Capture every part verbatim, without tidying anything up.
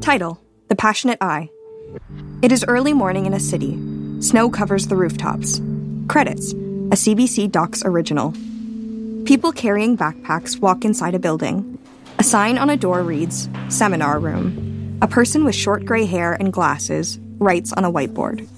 Title: The Passionate Eye. It is early morning in a city. Snow covers the rooftops. Credits: a C B C Docs original. People carrying backpacks walk inside a building. A sign on a door reads, Seminar Room. A person with short gray hair and glasses writes on a whiteboard.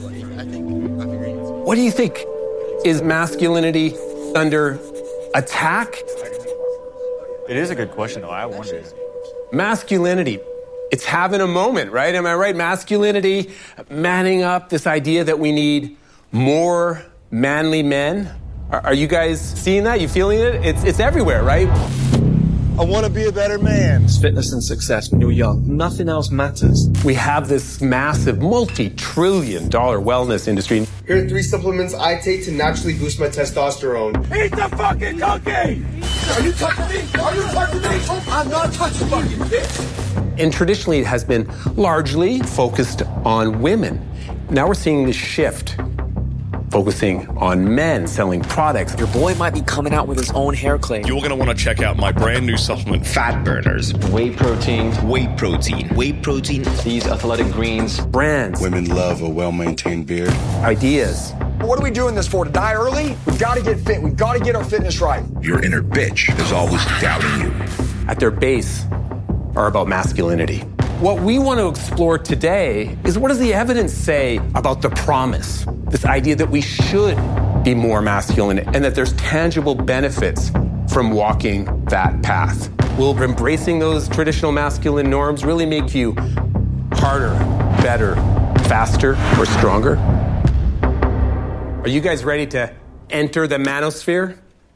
What do you think? Is masculinity under attack? It is a good question, though. I wonder. Masculinity, it's having a moment, right? Am I right? Masculinity, manning up, this idea that we need more manly men. Are, are you guys seeing that? You feeling it? It's, it's everywhere, right? I want to be a better man. Fitness and success when you're young. Nothing else matters. We have this massive multi-trillion dollar wellness industry. Here are three supplements I take to naturally boost my testosterone. Eat the fucking cookie! Are you touching me? Are you touching me? I'm not touching fucking bitch. And traditionally it has been largely focused on women. Now we're seeing this shift, focusing on men selling products. Your boy might be coming out with his own hair claim. You're going to want to check out my brand new supplement, Fat Burners. Whey protein. Whey protein. Whey protein. These athletic greens. Brands. Women love a well-maintained beard. Ideas. What are we doing this for? To die early? We've got to get fit. We've got to get our fitness right. Your inner bitch is always doubting you. At their base are about masculinity. What we want to explore today is, what does the evidence say about the promise? This idea that we should be more masculine and that there's tangible benefits from walking that path. Will embracing those traditional masculine norms really make you harder, better, faster, or stronger? Are you guys ready to enter the manosphere?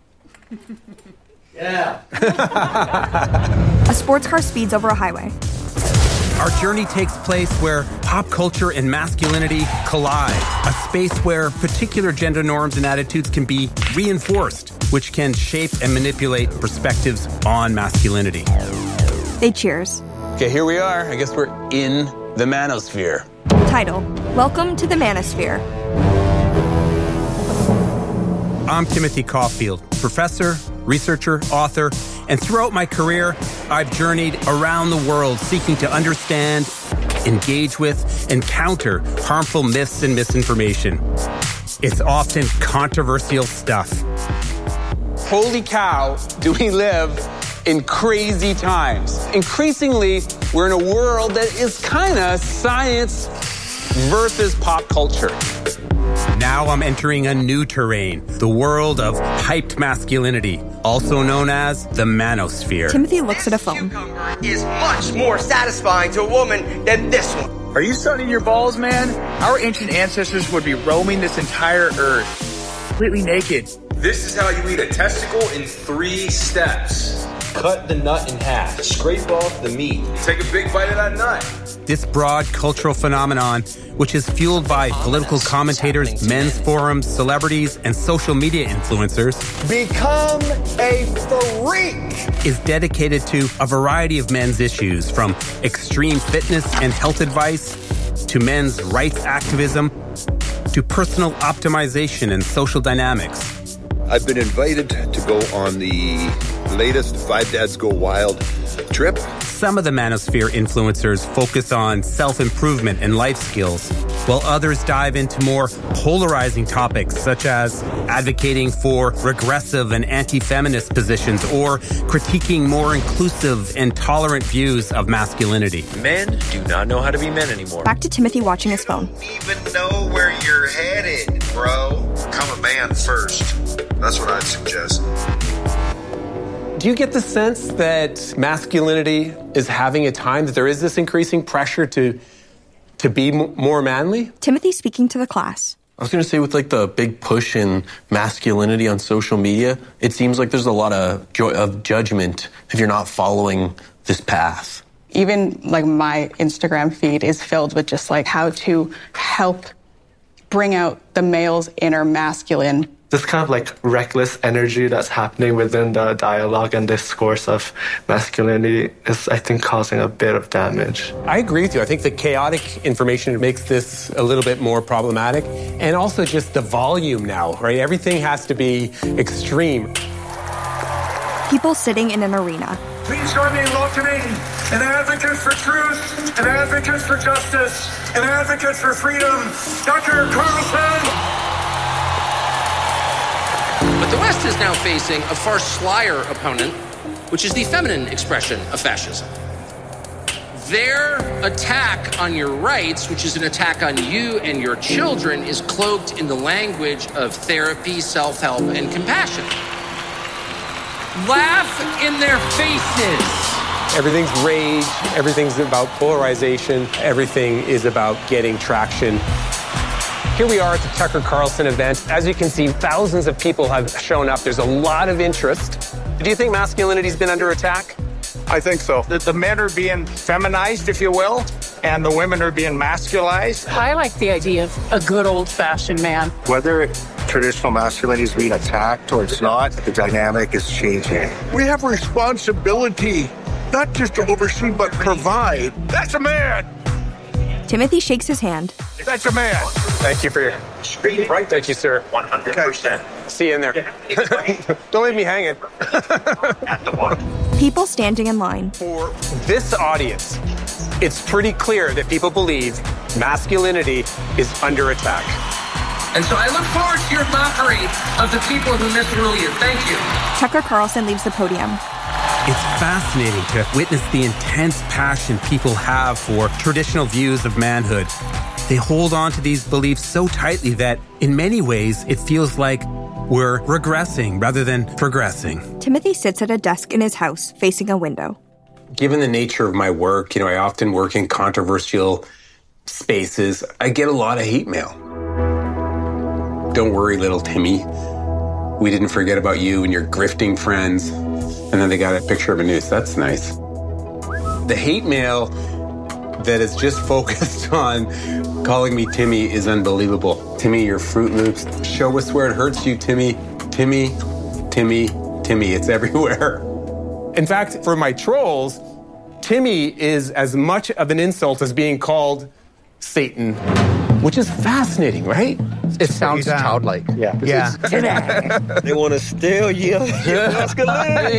Yeah. A sports car speeds over a highway. Our journey takes place where pop culture and masculinity collide. A space where particular gender norms and attitudes can be reinforced, which can shape and manipulate perspectives on masculinity. They cheers. Okay, here we are. I guess we're in the manosphere. Title: Welcome to the Manosphere. I'm Timothy Caulfield, professor, researcher, author, and throughout my career, I've journeyed around the world seeking to understand, engage with, and counter harmful myths and misinformation. It's often controversial stuff. Holy cow, do we live in crazy times. Increasingly, we're in a world that is kind of science versus pop culture. Now I'm entering a new terrain, the world of hyped masculinity, also known as the manosphere. Timothy looks at a phone. This cucumber is much more satisfying to a woman than this one. Are you sunning your balls, man? Our ancient ancestors would be roaming this entire earth, completely naked. This is how you eat a testicle in three steps. Cut the nut in half. Scrape off the meat. Take a big bite of that nut. This broad cultural phenomenon, which is fueled by political commentators, men's forums, celebrities, and social media influencers, become a freak, is dedicated to a variety of men's issues, from extreme fitness and health advice to men's rights activism to personal optimization and social dynamics. I've been invited to go on the latest Five Dads Go Wild trip. Some of the manosphere influencers focus on self-improvement and life skills, while others dive into more polarizing topics such as advocating for regressive and anti-feminist positions or critiquing more inclusive and tolerant views of masculinity. Men do not know how to be men anymore. Back to Timothy watching his phone. Even know where you're headed, bro. Become a man first. That's what I'd suggest. Do you get the sense that masculinity is having a time, that there is this increasing pressure to to be m- more manly? Timothy speaking to the class. I was going to say, with like the big push in masculinity on social media, it seems like there's a lot of jo- of judgment if you're not following this path. Even like my Instagram feed is filled with just like how to help bring out the male's inner masculine. This kind of like reckless energy that's happening within the dialogue and discourse of masculinity is, I think, causing a bit of damage. I agree with you. I think the chaotic information makes this a little bit more problematic. And also just the volume now, right? Everything has to be extreme. People sitting in an arena. Please join me in welcoming an advocate for truth, an advocate for justice, an advocate for freedom, Tucker Carlson. But the West is now facing a far slyer opponent, which is the feminine expression of fascism. Their attack on your rights, which is an attack on you and your children, is cloaked in the language of therapy, self-help, and compassion. Laugh in their faces. Everything's rage, everything's about polarization, everything is about getting traction. Here we are at the Tucker Carlson event. As you can see, thousands of people have shown up. There's a lot of interest. Do you think masculinity's been under attack? I think so. The, the men are being feminized, if you will, and the women are being masculized. I like the idea of a good old-fashioned man. Whether traditional masculinity is being attacked or it's not, the dynamic is changing. We have a responsibility, not just to oversee, but provide. That's a man! Timothy shakes his hand. That's a man. Thank you for your... Straight right. Thank you, sir. one hundred percent. See you in there. Don't leave me hanging. People standing in line. For this audience, it's pretty clear that people believe masculinity is under attack. And so I look forward to your mockery of the people who misrule you. Thank you. Tucker Carlson leaves the podium. It's fascinating to witness the intense passion people have for traditional views of manhood. They hold on to these beliefs so tightly that, in many ways, it feels like we're regressing rather than progressing. Timothy sits at a desk in his house, facing a window. Given the nature of my work, you know, I often work in controversial spaces. I get a lot of hate mail. Don't worry, little Timmy. We didn't forget about you and your grifting friends. And then they got a picture of a noose. That's nice. The hate mail that is just focused on calling me Timmy is unbelievable. Timmy, your Fruit Loops. Show us where it hurts you, Timmy. Timmy, Timmy, Timmy. It's everywhere. In fact, for my trolls, Timmy is as much of an insult as being called Satan, which is fascinating, right? It sounds childlike. Yeah. Yeah. Timmy. They want to steal you. Timmy.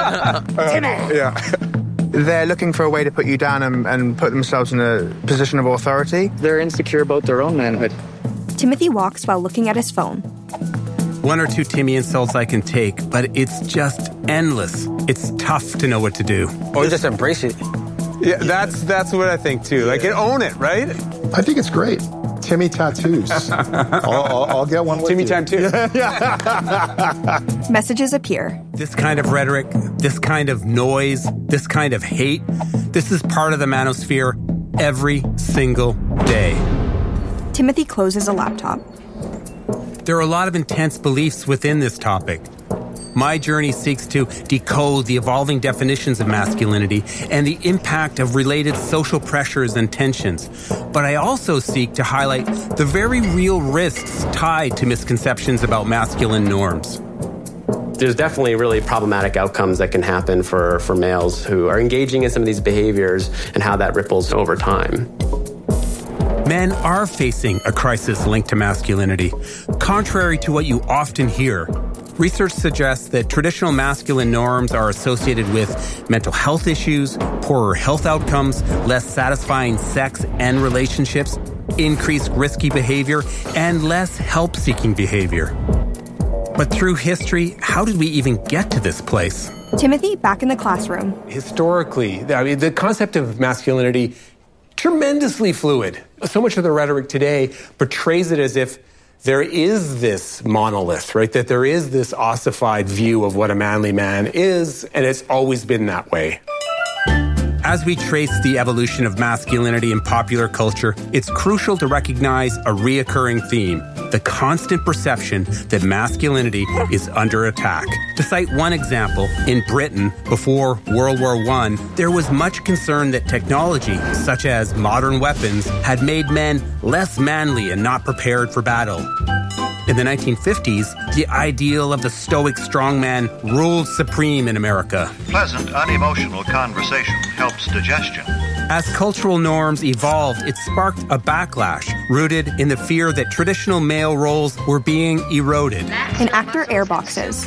Yeah. They're looking for a way to put you down and, and put themselves in a position of authority. They're insecure about their own manhood. Timothy walks while looking at his phone. One or two Timmy insults I can take, but it's just endless. It's tough to know what to do. Or just embrace it. Yeah, that's that's what I think too. Like, own it, right? I think it's great. Timmy tattoos. I'll, I'll, I'll get one with Timmy you. time too. Messages appear. This kind of rhetoric, this kind of noise, this kind of hate, this is part of the manosphere every single day. Timothy closes a laptop. There are a lot of intense beliefs within this topic. My journey seeks to decode the evolving definitions of masculinity and the impact of related social pressures and tensions. But I also seek to highlight the very real risks tied to misconceptions about masculine norms. There's definitely really problematic outcomes that can happen for, for males who are engaging in some of these behaviors and how that ripples over time. Men are facing a crisis linked to masculinity. Contrary to what you often hear, research suggests that traditional masculine norms are associated with mental health issues, poorer health outcomes, less satisfying sex and relationships, increased risky behavior, and less help-seeking behavior. But through history, how did we even get to this place? Timothy, back in the classroom. Historically, I mean, the concept of masculinity, tremendously fluid. So much of the rhetoric today portrays it as if there is this monolith, right? That there is this ossified view of what a manly man is, and it's always been that way. As we trace the evolution of masculinity in popular culture, it's crucial to recognize a reoccurring theme, the constant perception that masculinity is under attack. To cite one example, in Britain, before World War One, there was much concern that technology, such as modern weapons, had made men less manly and not prepared for battle. In the nineteen fifties, the ideal of the stoic strongman ruled supreme in America. Pleasant, unemotional conversation helps digestion. As cultural norms evolved, it sparked a backlash rooted in the fear that traditional male roles were being eroded. An actor airboxes.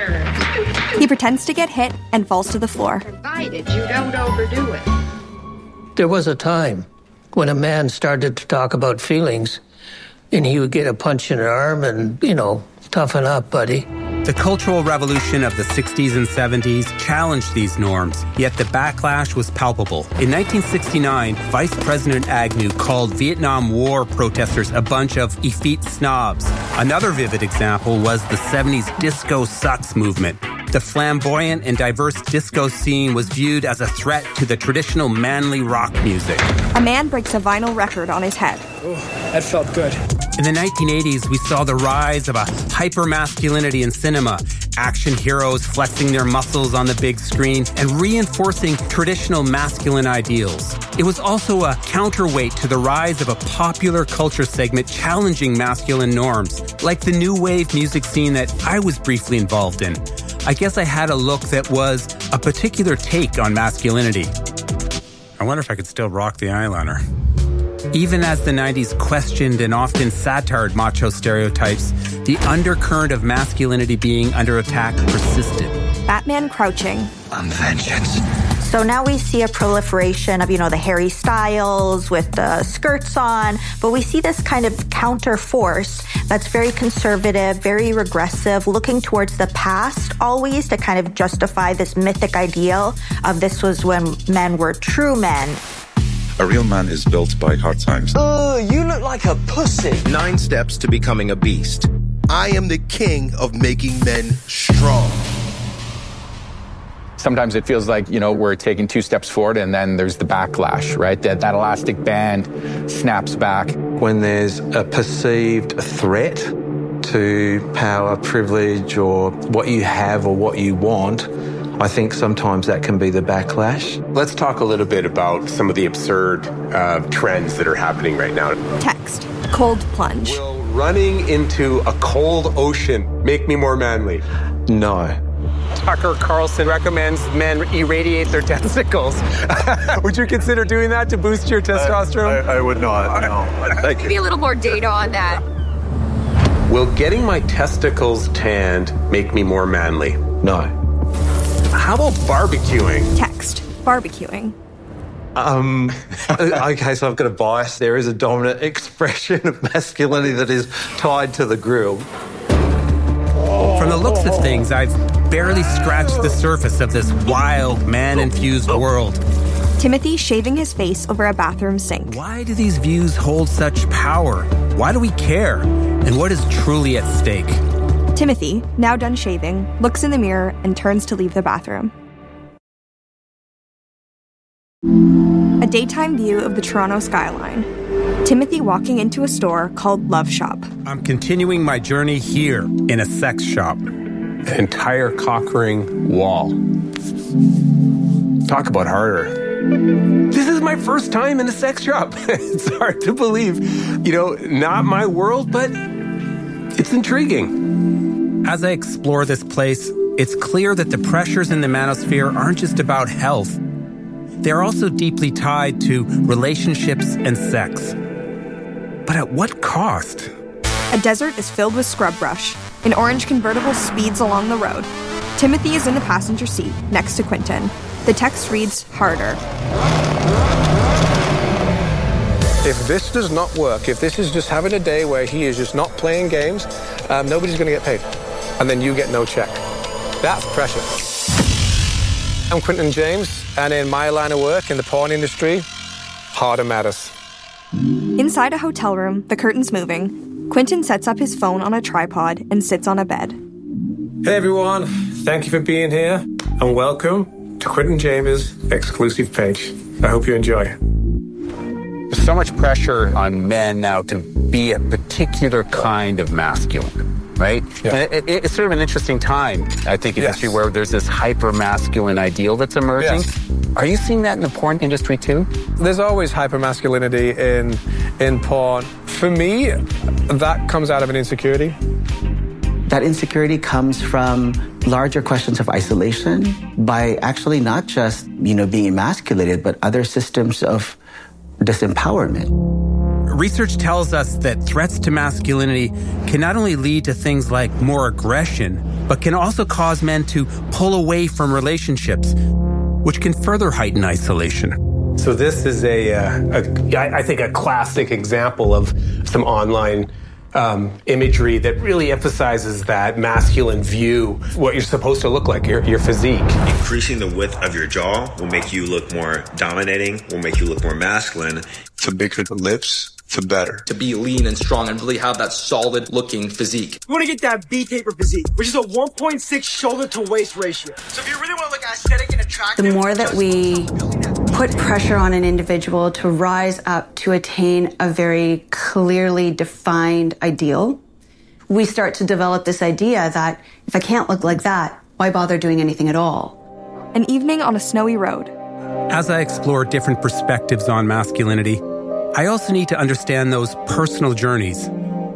He pretends to get hit and falls to the floor. Provided you don't overdo it. There was a time when a man started to talk about feelings, and he would get a punch in the arm and, you know, toughen up, buddy. The Cultural Revolution of the sixties and seventies challenged these norms, yet the backlash was palpable. In nineteen sixty-nine, Vice President Agnew called Vietnam War protesters a bunch of effete snobs. Another vivid example was the seventies Disco Sucks movement. The flamboyant and diverse disco scene was viewed as a threat to the traditional manly rock music. A man breaks a vinyl record on his head. Oh, that felt good. In the nineteen eighties, we saw the rise of a hyper-masculinity in cinema, action heroes flexing their muscles on the big screen and reinforcing traditional masculine ideals. It was also a counterweight to the rise of a popular culture segment challenging masculine norms, like the new wave music scene that I was briefly involved in. I guess I had a look that was a particular take on masculinity. I wonder if I could still rock the eyeliner. Even as the nineties questioned and often satired macho stereotypes, the undercurrent of masculinity being under attack persisted. Batman crouching. On vengeance. So now we see a proliferation of, you know, the Harry Styles with the skirts on, but we see this kind of counter force that's very conservative, very regressive, looking towards the past always to kind of justify this mythic ideal of this was when men were true men. A real man is built by hard times. Oh, you look like a pussy. Nine steps to becoming a beast. I am the king of making men strong. Sometimes it feels like, you know, we're taking two steps forward and then there's the backlash, right? That, that elastic band snaps back. When there's a perceived threat to power, privilege, or what you have or what you want, I think sometimes that can be the backlash. Let's talk a little bit about some of the absurd uh, trends that are happening right now. Text. Cold plunge. Will running into a cold ocean make me more manly? No. Tucker Carlson recommends men irradiate their testicles. Would you consider doing that to boost your testosterone? I, I, I would not, no. Thank you. Maybe a little more data on that. Will getting my testicles tanned make me more manly? No. How about barbecuing? Text. Barbecuing. Um, okay, so I've got a bias. There is a dominant expression of masculinity that is tied to the grill. From the looks of things, I've barely scratched the surface of this wild, man-infused world. Timothy shaving his face over a bathroom sink. Why do these views hold such power? Why do we care? And what is truly at stake? Timothy, now done shaving, looks in the mirror and turns to leave the bathroom. A daytime view of the Toronto skyline. Timothy walking into a store called Love Shop. I'm continuing my journey here in a sex shop. An entire cock-ring wall. Talk about harder. This is my first time in a sex shop. It's hard to believe. You know, not my world, but it's intriguing. As I explore this place, it's clear that the pressures in the manosphere aren't just about health. They're also deeply tied to relationships and sex. But at what cost? A desert is filled with scrub brush. An orange convertible speeds along the road. Timothy is in the passenger seat, next to Quentin. The text reads, harder. If this does not work, if this is just having a day where he is just not playing games, um, nobody's going to get paid. And then you get no check. That's pressure. I'm Quentin James, and in my line of work in the porn industry, harder matters. Inside a hotel room, the curtains moving, Quentin sets up his phone on a tripod and sits on a bed. Hey everyone, thank you for being here, and welcome to Quentin James' exclusive page. I hope you enjoy. There's so much pressure on men now to be a particular kind of masculine. Right? Yeah. It, it, it's sort of an interesting time, I think, in yes. history where there's this hyper-masculine ideal that's emerging. Yes. Are you seeing that in the porn industry, too? There's always hyper-masculinity in, in porn For me, that comes out of an insecurity. That insecurity comes from larger questions of isolation by actually not just, you know, being emasculated, but other systems of disempowerment. Research tells us that threats to masculinity can not only lead to things like more aggression, but can also cause men to pull away from relationships, which can further heighten isolation. So this is a, uh, a I think, a classic example of some online um, imagery that really emphasizes that masculine view, what you're supposed to look like, your, your physique. Increasing the width of your jaw will make you look more dominating, will make you look more masculine. The bigger the lips, the better. To be lean and strong and really have that solid looking physique. We want to get that B-taper physique, which is a one point six shoulder to waist ratio. So if you really want to look aesthetic and attractive... The more that we put pressure on an individual to rise up to attain a very clearly defined ideal, we start to develop this idea that if I can't look like that, why bother doing anything at all? An evening on a snowy road. As I explore different perspectives on masculinity, I also need to understand those personal journeys.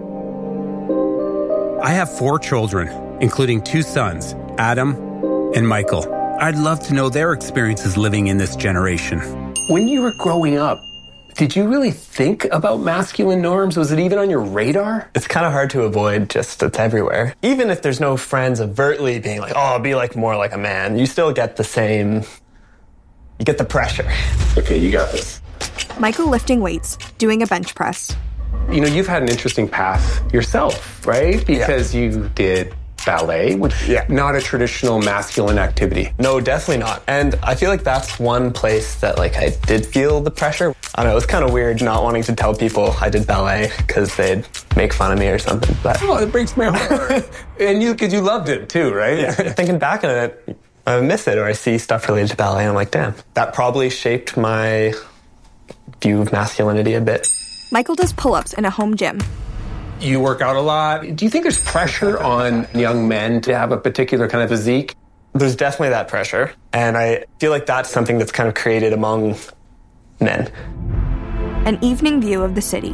I have four children, including two sons, Adam and Michael. I'd love to know their experiences living in this generation. When you were growing up, did you really think about masculine norms? Was it even on your radar? It's kind of hard to avoid, just it's everywhere. Even if there's no friends overtly being like, oh, I'll be like more like a man, you still get the same, you get the pressure. Okay, you got this. Michael lifting weights, doing a bench press. You know, you've had an interesting path yourself, right? Because yeah. you did ballet, which yeah. not a traditional masculine activity. No, definitely not. And I feel like that's one place that like I did feel the pressure. I don't know, it was kind of weird not wanting to tell people I did ballet because they'd make fun of me or something. But oh, it breaks my heart. And you, because you loved it too, right? Yeah. Thinking back on it, I miss it, or I see stuff related to ballet and I'm like, damn, that probably shaped my view of masculinity a bit. Michael does pull-ups in a home gym. You work out a lot. Do you think there's pressure on young men to have a particular kind of physique? There's definitely that pressure. And I feel like that's something that's kind of created among men. An evening view of the city.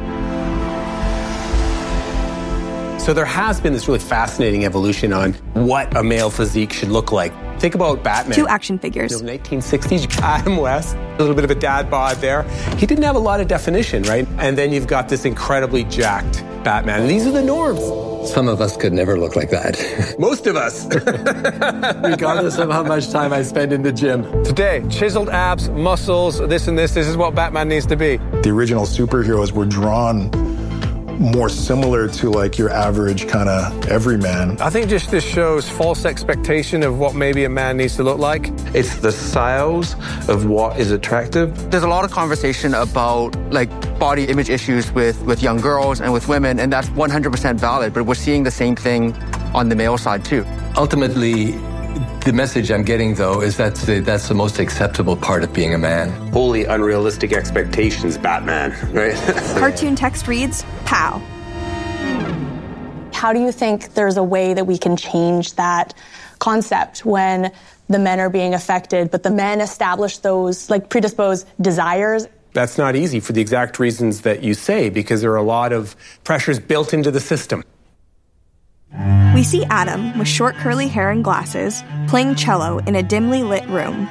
So there has been this really fascinating evolution on what a male physique should look like. Think about Batman. Two action figures. In the nineteen sixties, Adam West, a little bit of a dad bod there. He didn't have a lot of definition, right? And then you've got this incredibly jacked Batman. And these are the norms. Some of us could never look like that. Most of us. Regardless of how much time I spend in the gym. Today, chiseled abs, muscles, this and this. This is what Batman needs to be. The original superheroes were drawn more similar to like your average kind of everyman. I think just this shows false expectation of what maybe a man needs to look like. It's the sales of what is attractive. There's a lot of conversation about like body image issues with, with young girls and with women, and that's one hundred percent valid, but we're seeing the same thing on the male side too. Ultimately, the message I'm getting, though, is that the, that's the most acceptable part of being a man. Wholly unrealistic expectations, Batman, right? Cartoon text reads, pow. How do you think there's a way that we can change that concept when the men are being affected, but the men establish those like predisposed desires? That's not easy for the exact reasons that you say, because there are a lot of pressures built into the system. We see Adam, with short curly hair and glasses, playing cello in a dimly lit room.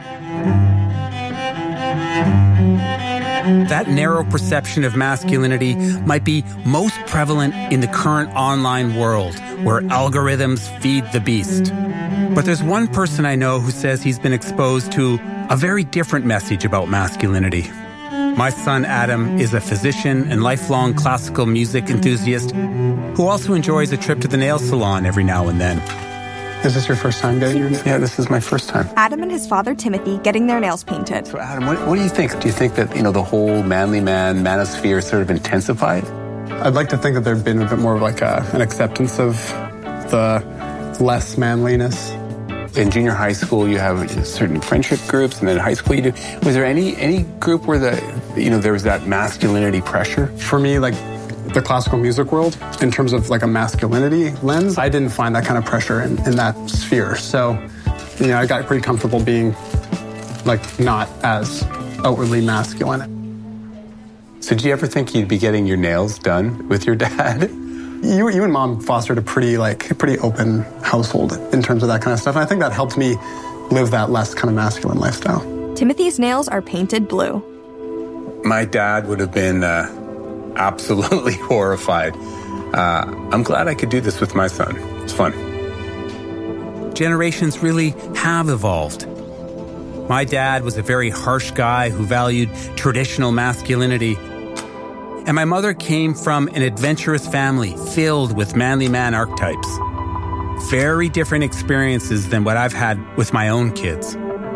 That narrow perception of masculinity might be most prevalent in the current online world, where algorithms feed the beast. But there's one person I know who says he's been exposed to a very different message about masculinity. My son Adam is a physician and lifelong classical music enthusiast who also enjoys a trip to the nail salon every now and then. Is this your first time getting your nails? Yeah, this is my first time. Adam and his father Timothy getting their nails painted. So Adam, what, what do you think? Do you think that, you know, the whole manly man manosphere sort of intensified? I'd like to think that there'd been a bit more of like a, an acceptance of the less manliness. In junior high school, you have certain friendship groups, and then in high school you do. Was there any any group where the you know there was that masculinity pressure? For me, like the classical music world, in terms of like a masculinity lens, I didn't find that kind of pressure in, in that sphere. So, you know, I got pretty comfortable being like not as outwardly masculine. So did you ever think you'd be getting your nails done with your dad? You, you and Mom fostered a pretty, like, pretty open household in terms of that kind of stuff. And I think that helped me live that less kind of masculine lifestyle. Timothy's nails are painted blue. My dad would have been uh, absolutely horrified. Uh, I'm glad I could do this with my son. It's fun. Generations really have evolved. My dad was a very harsh guy who valued traditional masculinity. And my mother came from an adventurous family filled with manly man archetypes. Very different experiences than what I've had with my own kids.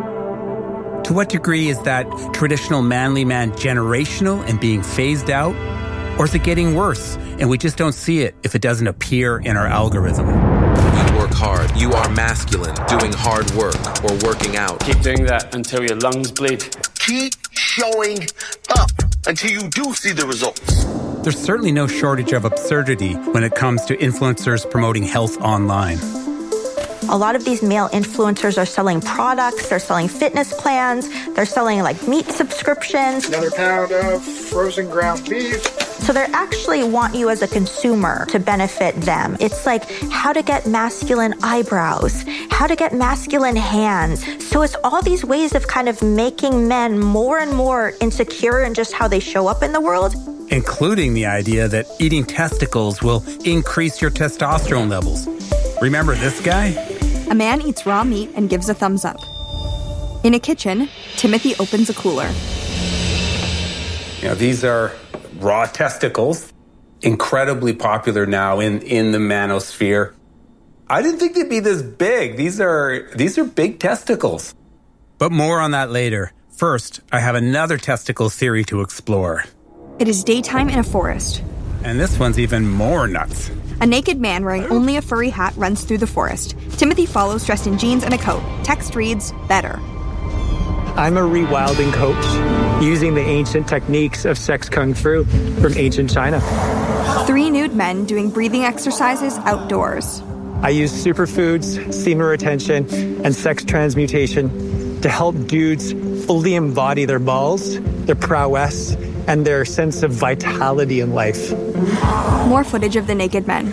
To what degree is that traditional manly man generational and being phased out? Or is it getting worse and we just don't see it if it doesn't appear in our algorithm? You work hard. You are masculine, doing hard work or working out. Keep doing that until your lungs bleed. Keep showing up until you do see the results. There's certainly no shortage of absurdity when it comes to influencers promoting health online. A lot of these male influencers are selling products, they're selling fitness plans, they're selling like meat subscriptions. Another pound of frozen ground beef. So they actually want you as a consumer to benefit them. It's like how to get masculine eyebrows, how to get masculine hands. So it's all these ways of kind of making men more and more insecure in just how they show up in the world. Including the idea that eating testicles will increase your testosterone levels. Remember this guy? A man eats raw meat and gives a thumbs up. In a kitchen, Timothy opens a cooler. You know, these are raw testicles, incredibly popular now in, in the manosphere. I didn't think they'd be this big. These are these are big testicles. But more on that later. First, I have another testicle theory to explore. It is daytime in a forest. And this one's even more nuts. A naked man wearing only a furry hat runs through the forest. Timothy follows dressed in jeans and a coat. Text reads, better. I'm a rewilding coach using the ancient techniques of sex kung fu from ancient China. Three nude men doing breathing exercises outdoors. I use superfoods, semen retention, and sex transmutation to help dudes fully embody their balls, their prowess, and their sense of vitality in life. More footage of the naked men.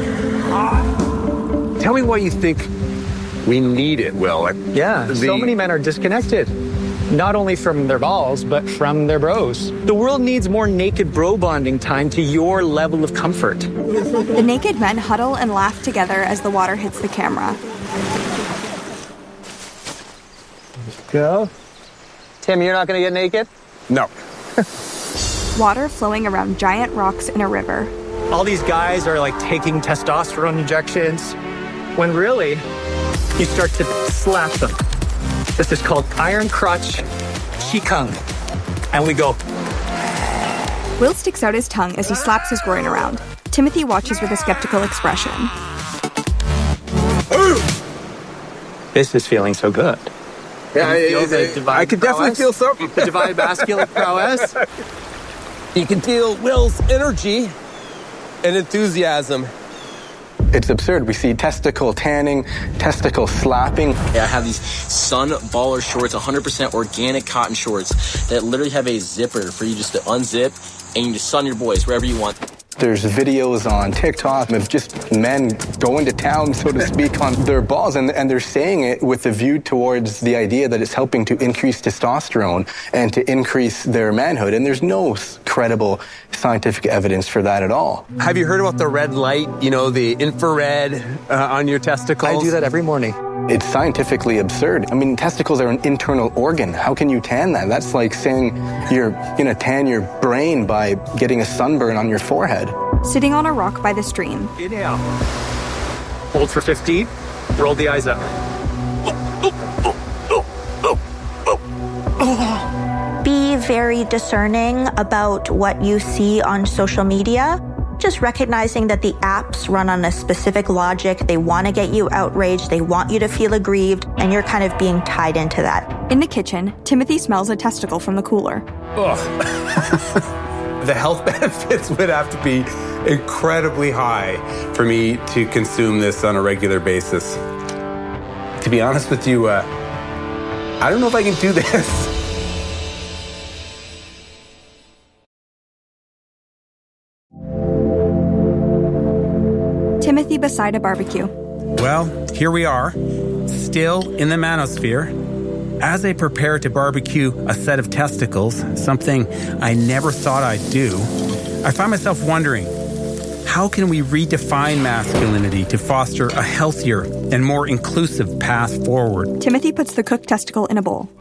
Tell me why you think we need it, Will. Yeah, the... so many men are disconnected. Not only from their balls, but from their bros. The world needs more naked bro bonding time to your level of comfort. The naked men huddle and laugh together as the water hits the camera. Go. Tim, you're not gonna get naked? No. Water flowing around giant rocks in a river. All these guys are like taking testosterone injections, when really, you start to slap them. This is called iron crotch qigong. And we go. Will sticks out his tongue as he slaps his groin around. Timothy watches with a skeptical expression. This is feeling so good. Yeah, I, I, I could definitely feel something. The divine masculine prowess. You can feel Will's energy and enthusiasm. It's absurd. We see testicle tanning, testicle slapping. Yeah, I have these Sun Baller shorts, one hundred percent organic cotton shorts that literally have a zipper for you just to unzip and you just sun your boys wherever you want. There's videos on TikTok of just men going to town, so to speak, on their balls, and, and they're saying it with a view towards the idea that it's helping to increase testosterone and to increase their manhood, and there's no credible scientific evidence for that at all. Have you heard about the red light, you know, the infrared uh, on your testicles? I do that every morning. It's scientifically absurd. I mean, testicles are an internal organ. How can you tan that? That's like saying you're gonna tan your brain by getting a sunburn on your forehead. Sitting on a rock by the stream. Inhale. Hold for fifteen. Roll the eyes up. Be very discerning about what you see on social media. Just recognizing that the apps run on a specific logic. They want to get you outraged. They want you to feel aggrieved, and you're kind of being tied into that. In the kitchen, Timothy smells a testicle from the cooler. Ugh. The health benefits would have to be incredibly high for me to consume this on a regular basis. To be honest with you, uh, I don't know if I can do this. beside a barbecue. Well, here we are, still in the manosphere. As I prepare to barbecue a set of testicles, something I never thought I'd do, I find myself wondering, how can we redefine masculinity to foster a healthier and more inclusive path forward? Timothy puts the cooked testicle in a bowl.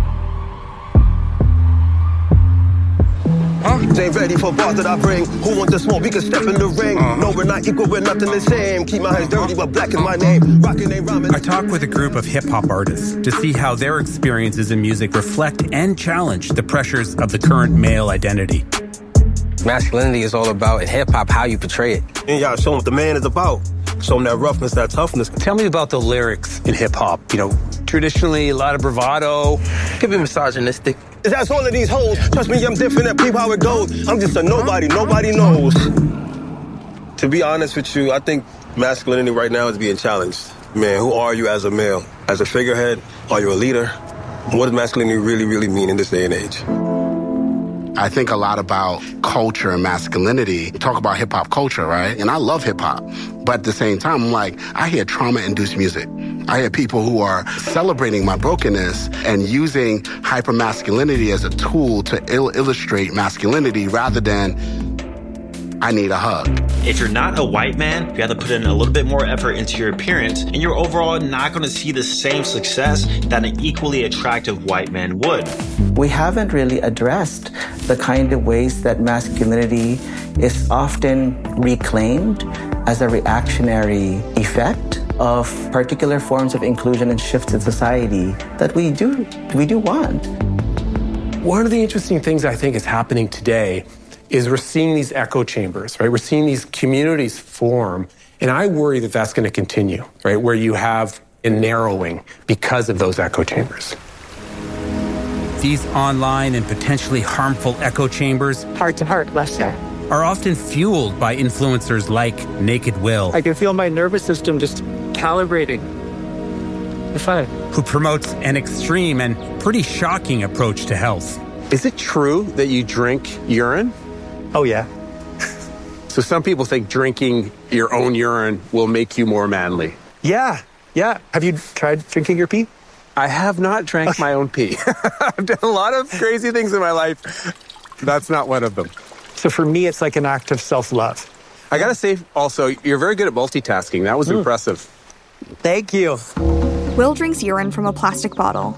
Huh? They ain't ready for bars that I bring. Who wants to smoke? We can step in the ring. Uh-huh. No, we're not equal, we're nothing the same. Keep my hands dirty, but black is my name. Rockin' ain't rhyming. I talk with a group of hip-hop artists to see how their experiences in music reflect and challenge the pressures of the current male identity. Masculinity is all about, in hip-hop, how you portray it. And y'all show them what the man is about. Show them that roughness, that toughness. Tell me about the lyrics in hip-hop. You know, traditionally, a lot of bravado. Could be misogynistic. That's all of these hoes. Trust me, I'm different and peep how it goes. I'm just a nobody, nobody knows. To be honest with you, I think masculinity right now is being challenged. Man, who are you as a male? As a figurehead? Are you a leader? What does masculinity really, really mean in this day and age? I think a lot about culture and masculinity. We talk about hip-hop culture, right? And I love hip-hop. But at the same time, I'm like, I hear trauma-induced music. I hear people who are celebrating my brokenness and using hyper-masculinity as a tool to il- illustrate masculinity rather than I need a hug. If you're not a white man, you have to put in a little bit more effort into your appearance, and you're overall not going to see the same success that an equally attractive white man would. We haven't really addressed the kind of ways that masculinity is often reclaimed as a reactionary effect of particular forms of inclusion and shifts in society that we do, we do want. One of the interesting things I think is happening today is we're seeing these echo chambers, right? We're seeing these communities form, and I worry that that's going to continue, right? Where you have a narrowing because of those echo chambers. These online and potentially harmful echo chambers, heart to heart, Lester, are often fueled by influencers like Naked Will. I can feel my nervous system just calibrating. You're fine. Who promotes an extreme and pretty shocking approach to health. Is it true that you drink urine? Oh, yeah. So some people think drinking your own urine will make you more manly. Yeah, yeah. Have you tried drinking your pee? I have not drank okay. my own pee. I've done a lot of crazy things in my life. That's not one of them. So for me, it's like an act of self-love. I gotta say, also, you're very good at multitasking. That was mm. impressive. Thank you. Will drinks urine from a plastic bottle.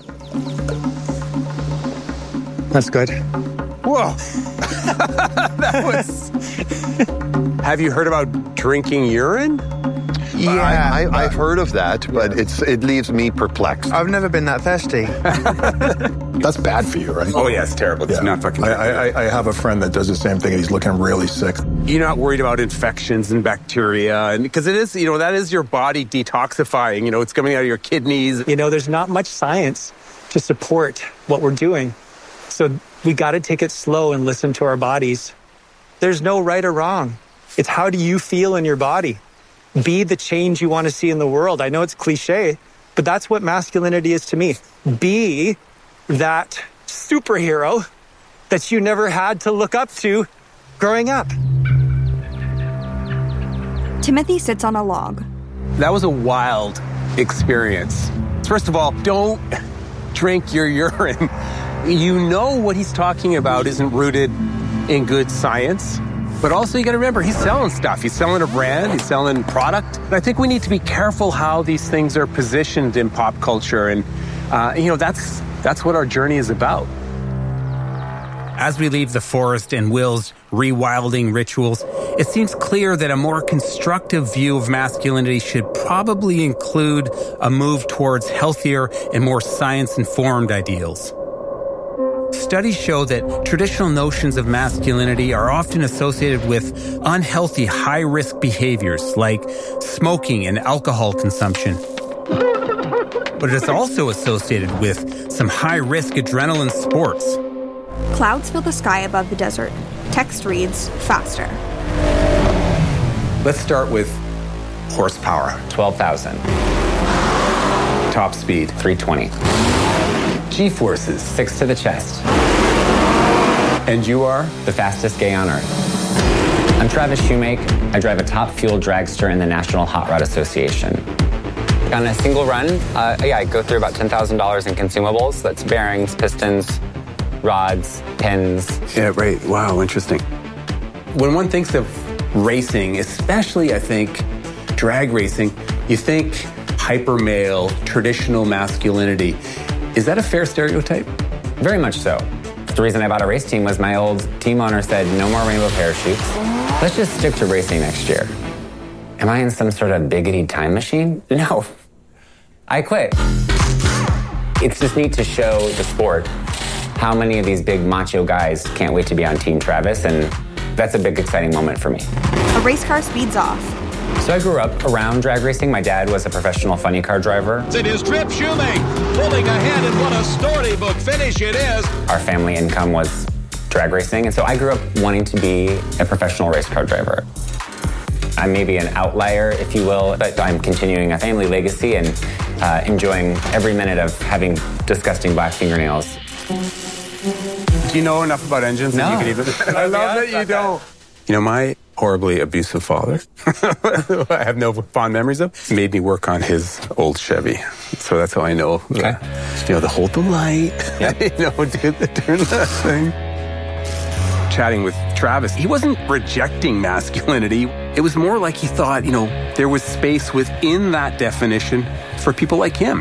That's good. Whoa. That was... Have you heard about drinking urine? Yeah, I, I, I've heard of that, but yeah. it's it leaves me perplexed. I've never been that thirsty. That's bad for you, right? Oh, yeah, it's terrible. It's yeah. not fucking I, I, I have a friend that does the same thing, and he's looking really sick. You're not worried about infections and bacteria, and because it is, you know, that is your body detoxifying. You know, it's coming out of your kidneys. You know, there's not much science to support what we're doing. So we got to take it slow and listen to our bodies. There's no right or wrong. It's how do you feel in your body? Be the change you want to see in the world. I know it's cliche, but that's what masculinity is to me. Be that superhero that you never had to look up to growing up. Timothy sits on a log. That was a wild experience. First of all, don't drink your urine. You know what he's talking about isn't rooted in good science. But also you got to remember, he's selling stuff. He's selling a brand. He's selling product. And I think we need to be careful how these things are positioned in pop culture. And, uh, you know, that's that's what our journey is about. As we leave the forest and Will's rewilding rituals, it seems clear that a more constructive view of masculinity should probably include a move towards healthier and more science-informed ideals. Studies show that traditional notions of masculinity are often associated with unhealthy, high-risk behaviors like smoking and alcohol consumption. But it's also associated with some high-risk adrenaline sports. Clouds fill the sky above the desert. Text reads, faster. Let's start with horsepower. twelve thousand. Top speed. three twenty. G-forces. Six to the chest. And you are? The fastest gay on earth. I'm I'm Travis Shoemake. I drive a top fuel dragster in the National Hot Rod Association. On a single run, uh, yeah, I go through about ten thousand dollars in consumables. That's bearings, pistons, rods, pins. Yeah, right. Wow, interesting. When one thinks of racing, especially, I think, drag racing, you think hyper male, traditional masculinity. Is that a fair stereotype? Very much so. The reason I bought a race team was my old team owner said, no more rainbow parachutes. Let's just stick to racing next year. Am I in some sort of biggity time machine? No. I quit. It's just neat to show the sport how many of these big macho guys can't wait to be on Team Travis, and that's a big exciting moment for me. A race car speeds off. So I grew up around drag racing. My dad was a professional funny car driver. It is Trip Shoemake pulling ahead, and what a storybook finish it is. Our family income was drag racing, and so I grew up wanting to be a professional race car driver. I'm maybe an outlier, if you will, but I'm continuing a family legacy and uh, enjoying every minute of having disgusting black fingernails. Do you know enough about engines No. that you can even... I love that you don't. You know, my horribly abusive father, I have no fond memories of, made me work on his old Chevy. So that's how I know. Okay. The, you know, the hold the light, yep. you know, do the, turn that thing. Chatting with Travis, he wasn't rejecting masculinity. It was more like he thought, you know, there was space within that definition for people like him.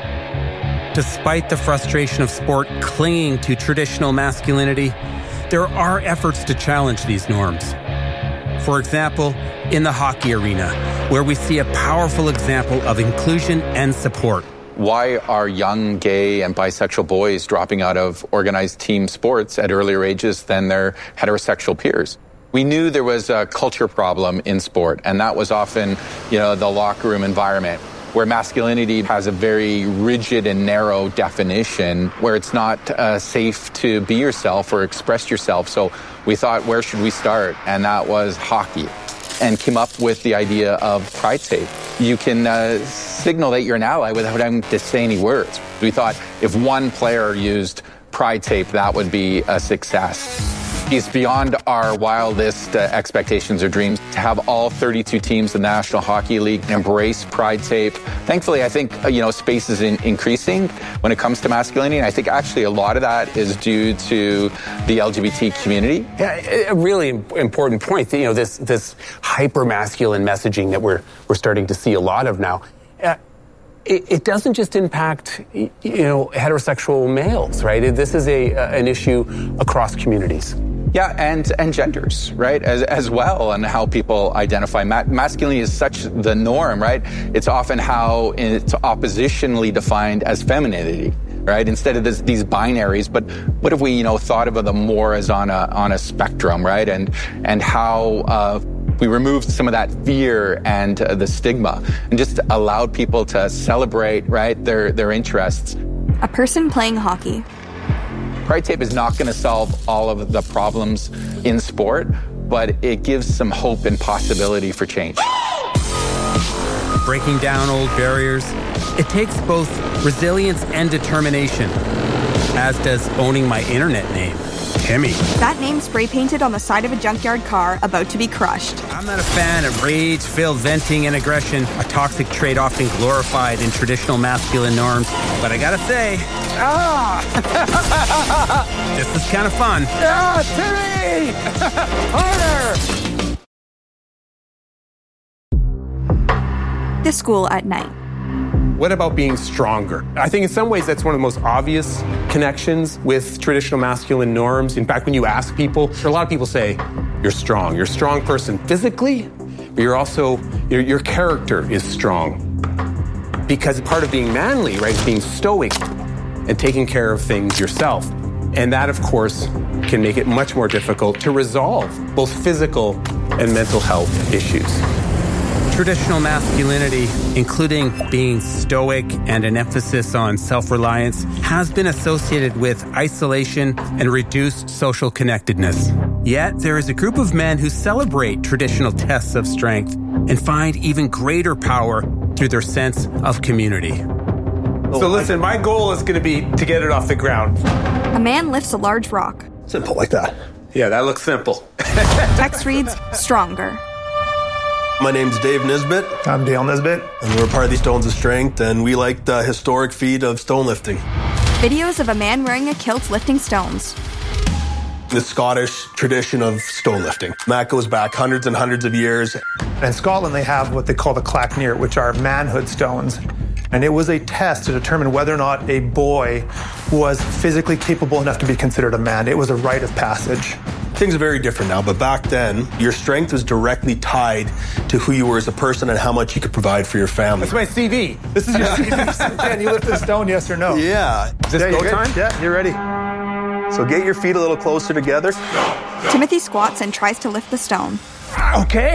Despite the frustration of sport clinging to traditional masculinity, there are efforts to challenge these norms. For example, in the hockey arena, where we see a powerful example of inclusion and support. Why are young gay and bisexual boys dropping out of organized team sports at earlier ages than their heterosexual peers? We knew there was a culture problem in sport, and that was often, you know, the locker room environment, where masculinity has a very rigid and narrow definition, where it's not uh, safe to be yourself or express yourself. So we thought, where should we start? And that was hockey, and came up with the idea of Pride Tape. You can uh, signal that you're an ally without having to say any words. We thought if one player used Pride Tape, that would be a success. It's beyond our wildest uh, expectations or dreams to have all thirty-two teams in the National Hockey League embrace Pride Tape. Thankfully, I think, uh, you know, space is in- increasing when it comes to masculinity. And I think actually a lot of that is due to the L G B T community. Yeah, a really important point. You know, this this hyper-masculine messaging that we're we're starting to see a lot of now. Uh, It, it doesn't just impact, you know, heterosexual males, right? This is a uh, an issue across communities. Yeah, and and genders, right, as as well, and how people identify. Ma- masculinity is such the norm, right? It's often how it's oppositionally defined as femininity, right? Instead of this, these binaries, but what if we, you know, thought of them more as on a on a spectrum, right? And and how uh, we removed some of that fear and uh, the stigma, and just allowed people to celebrate, right, their their interests. A person playing hockey. Pride Tape is not going to solve all of the problems in sport, but it gives some hope and possibility for change. Breaking down old barriers, it takes both resilience and determination, as does owning my internet name, Timmy. That name spray painted on the side of a junkyard car about to be crushed. I'm not a fan of rage-filled venting and aggression, a toxic trait often glorified in traditional masculine norms. But I gotta say, ah, this is kind of fun. Yeah, Timmy! Harder! This school at night. What about being stronger? I think in some ways that's one of the most obvious connections with traditional masculine norms. In fact, when you ask people, a lot of people say, you're strong. You're a strong person physically, but you're also, your, your character is strong. Because part of being manly, right, is being stoic and taking care of things yourself. And that, of course, can make it much more difficult to resolve both physical and mental health issues. Traditional masculinity, including being stoic and an emphasis on self-reliance, has been associated with isolation and reduced social connectedness. Yet, there is a group of men who celebrate traditional tests of strength and find even greater power through their sense of community. So listen, my goal is going to be to get it off the ground. A man lifts a large rock. Simple like that. Yeah, that looks simple. Text reads, stronger. My name's Dave Nisbet. I'm Dale Nisbet. And we're part of the Stones of Strength, and we like the historic feat of stone lifting. Videos of a man wearing a kilt lifting stones. The Scottish tradition of stone lifting. That goes back hundreds and hundreds of years. In Scotland, they have what they call the Clachnir, which are manhood stones. And it was a test to determine whether or not a boy was physically capable enough to be considered a man. It was a rite of passage. Things are very different now, but back then, your strength was directly tied to who you were as a person and how much you could provide for your family. That's my C V. This is your C V. Can you lift this stone, yes or no? Yeah. Is this yeah, go you're time? Good. Yeah, you're ready. So get your feet a little closer together. Timothy squats and tries to lift the stone. Okay.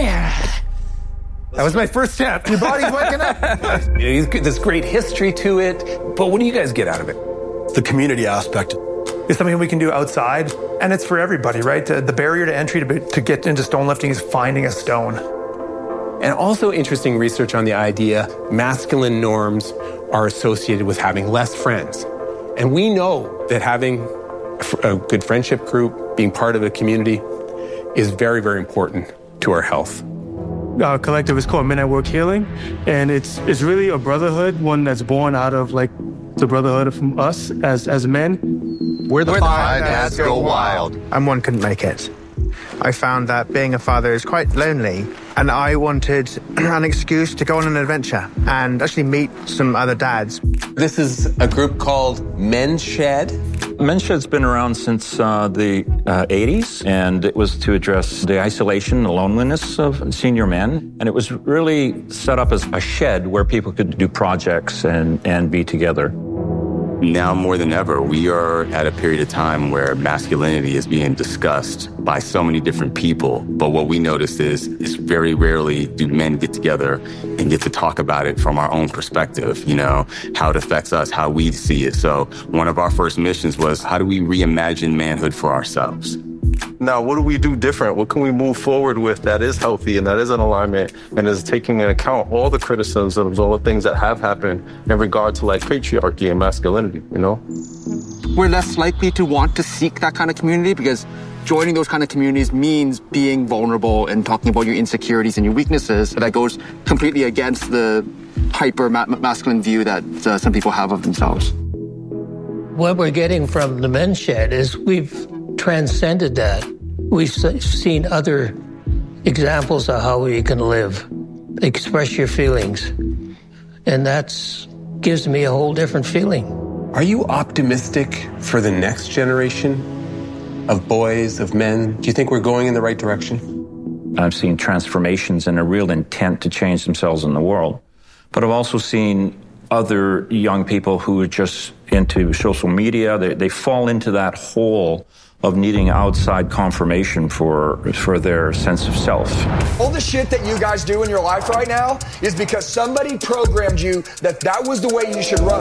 That was my first step. Your body's waking up. There's great history to it, but what do you guys get out of it? The community aspect. It's something we can do outside, and it's for everybody, right? The, the barrier to entry to, to get into stone lifting is finding a stone. And also interesting research on the idea masculine norms are associated with having less friends. And we know that having a good friendship group, being part of a community, is very, very important to our health. Our collective is called Men at Work Healing, and it's it's really a brotherhood, one that's born out of like the brotherhood from us as as men. We're the five dads go wild. And one couldn't make it. I found that being a father is quite lonely, and I wanted an excuse to go on an adventure and actually meet some other dads. This is a group called Men's Shed. Men's Shed's been around since uh, the uh, eighties, and it was to address the isolation, the loneliness of senior men. And it was really set up as a shed where people could do projects and, and be together. Now more than ever, we are at a period of time where masculinity is being discussed by so many different people. But what we noticed is, is very rarely do men get together and get to talk about it from our own perspective, you know, how it affects us, how we see it. So one of our first missions was, how do we reimagine manhood for ourselves? Now, what do we do different? What can we move forward with that is healthy and that is in alignment and is taking into account all the criticisms of all the things that have happened in regard to like patriarchy and masculinity, you know? We're less likely to want to seek that kind of community because joining those kind of communities means being vulnerable and talking about your insecurities and your weaknesses. That goes completely against the hyper ma- masculine view that uh, some people have of themselves. What we're getting from the Men's Shed is we've transcended that. We've seen other examples of how we can live, express your feelings, and that's gives me a whole different feeling. Are you optimistic for the next generation of boys, of men? Do you think we're going in the right direction? I've seen transformations and a real intent to change themselves in the world, but I've also seen other young people who are just into social media. They, they fall into that hole of needing outside confirmation for for their sense of self. All the shit that you guys do in your life right now is because somebody programmed you that that was the way you should run.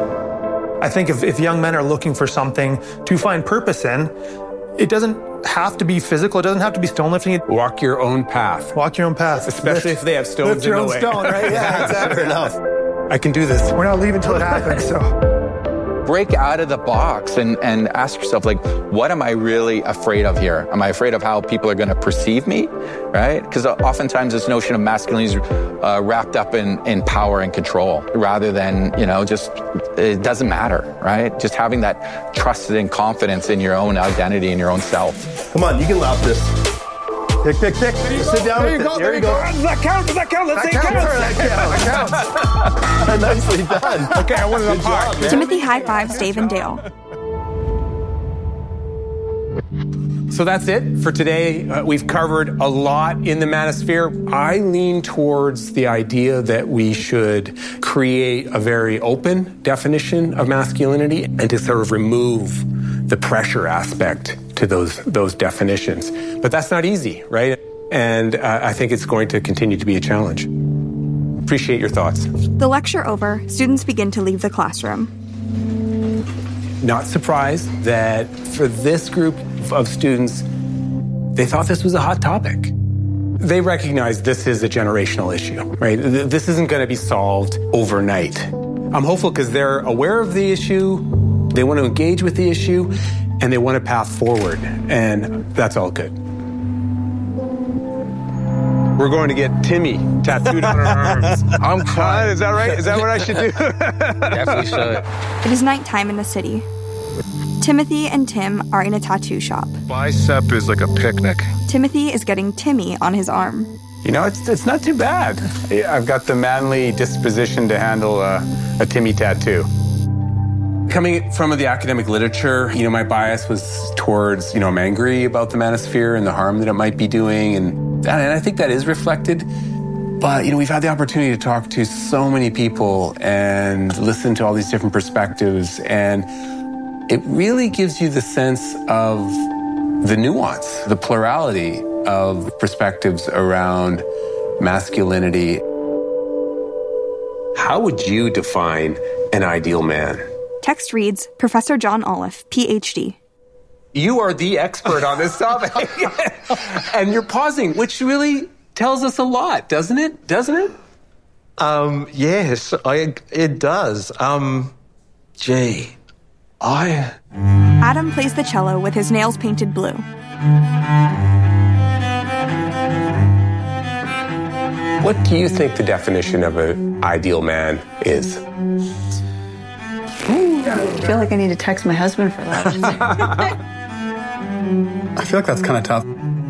I think if, if young men are looking for something to find purpose in, it doesn't have to be physical. It doesn't have to be stone lifting. Walk your own path. Walk your own path. Especially lift, if they have stones lift your in own the way. stone, right? Yeah, exactly. Fair enough. I can do this. We're not leaving until it happens, so... Break out of the box and, and ask yourself, like, what am I really afraid of here? Am I afraid of how people are going to perceive me, right? Because oftentimes this notion of masculinity is uh, wrapped up in, in power and control rather than, you know, just, it doesn't matter, right? Just having that trust and confidence in your own identity and your own self. Come on, you can lap this. Tick, tick, tick. Sit down there with you go, it. There you go. Does that count? Does that count? Let's That say it counts. counts. That counts. Nicely done. Okay, I wanted to part. Timothy high-fives Dave and Dale. So that's it for today. Uh, we've covered a lot in the manosphere. I lean towards the idea that we should create a very open definition of masculinity and to sort of remove the pressure aspect to those those definitions. But that's not easy, right? And uh, I think it's going to continue to be a challenge. Appreciate your thoughts. The lecture over, students begin to leave the classroom. Not surprised that for this group of students, they thought this was a hot topic. They recognize this is a generational issue, right? This isn't going to be solved overnight. I'm hopeful because they're aware of the issue, they want to engage with the issue, and they want a path forward, and that's all good. We're going to get Timmy tattooed on our arms. I'm fine. Is that right? Is that what I should do? Definitely should. It is nighttime in the city. Timothy and Tim are in a tattoo shop. Bicep is like a picnic. Timothy is getting Timmy on his arm. You know, it's it's not too bad. I've got the manly disposition to handle a, a Timmy tattoo. Coming from the academic literature, you know, my bias was towards, you know, I'm angry about the manosphere and the harm that it might be doing. And, and I think that is reflected. But, you know, we've had the opportunity to talk to so many people and listen to all these different perspectives. And it really gives you the sense of the nuance, the plurality of perspectives around masculinity. How would you define an ideal man? Text reads, Professor John Olive, P H D. You are the expert on this topic. And you're pausing, which really tells us a lot, doesn't it? Doesn't it? Um, yes, I, it does. Um, gee, I... Adam plays the cello with his nails painted blue. What do you think the definition of an ideal man is? I feel like I need to text my husband for that. I feel like that's kind of tough.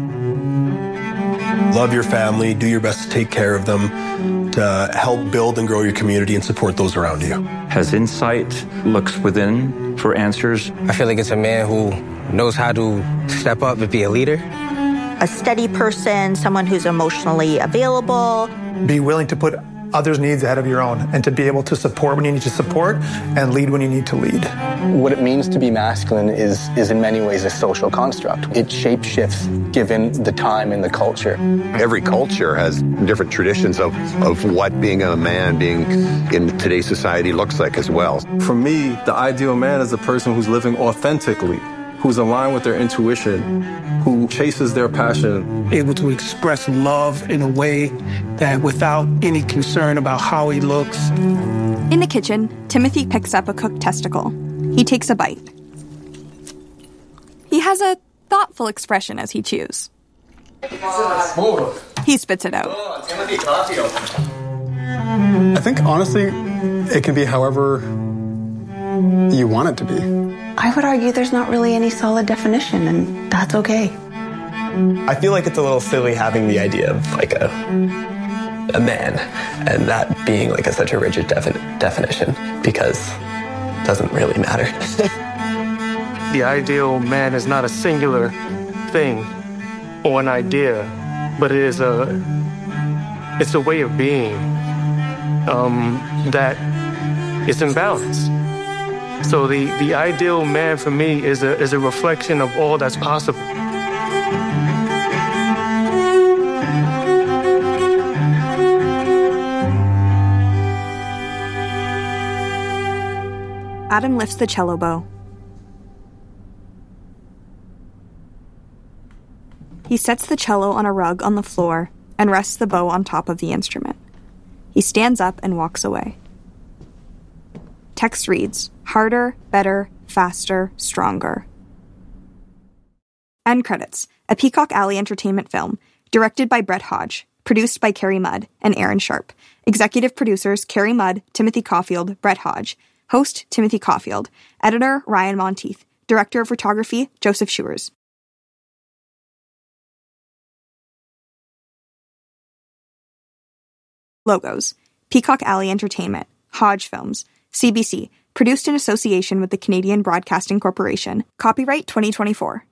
Love your family, do your best to take care of them, to help build and grow your community and support those around you. Has insight, looks within for answers. I feel like it's a man who knows how to step up and be a leader. A steady person, someone who's emotionally available. Be willing to put others' needs ahead of your own and to be able to support when you need to support and lead when you need to lead. What it means to be masculine is, is in many ways a social construct. It shapeshifts given the time and the culture. Every culture has different traditions of, of what being a man, being in today's society looks like as well. For me, the ideal man is a person who's living authentically, who's aligned with their intuition, who chases their passion. Able to express love in a way that without any concern about how he looks. In the kitchen, Timothy picks up a cooked testicle. He takes a bite. He has a thoughtful expression as he chews. He spits it out. I think, honestly, it can be however you want it to be. I would argue there's not really any solid definition, and that's okay. I feel like it's a little silly having the idea of like a a man and that being like a, such a rigid defi- definition because it doesn't really matter. The ideal man is not a singular thing or an idea, but it is a it's a way of being um, that is in balance. So the, the ideal man for me is a is a reflection of all that's possible. Adam lifts the cello bow. He sets the cello on a rug on the floor and rests the bow on top of the instrument. He stands up and walks away. Text reads, harder, better, faster, stronger. End credits. A Peacock Alley Entertainment film, directed by Brett Hodge, produced by Carrie Mudd and Aaron Sharp. Executive producers Carrie Mudd, Timothy Caulfield, Brett Hodge. Host Timothy Caulfield. Editor Ryan Monteith. Director of photography Joseph Schewers. Logos. Peacock Alley Entertainment. Hodge Films. C B C. Produced in association with the Canadian Broadcasting Corporation. Copyright twenty twenty-four.